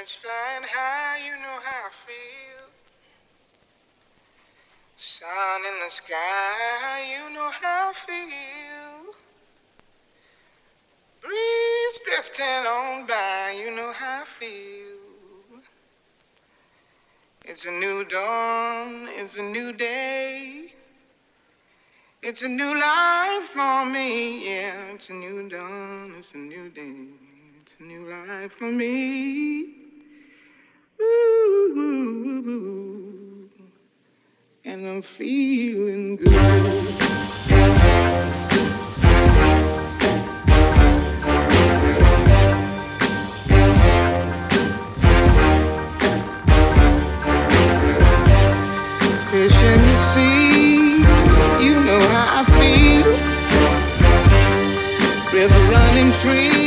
Birds flying high, you know how I feel. Sun in the sky, you know how I feel. Breeze drifting on by, you know how I feel. It's a new dawn, it's a new day. It's a new life for me, yeah. It's a new dawn, it's a new day. It's a new life for me. Ooh, ooh, ooh. And I'm feeling good. Fish in the sea, you know how I feel. River running free.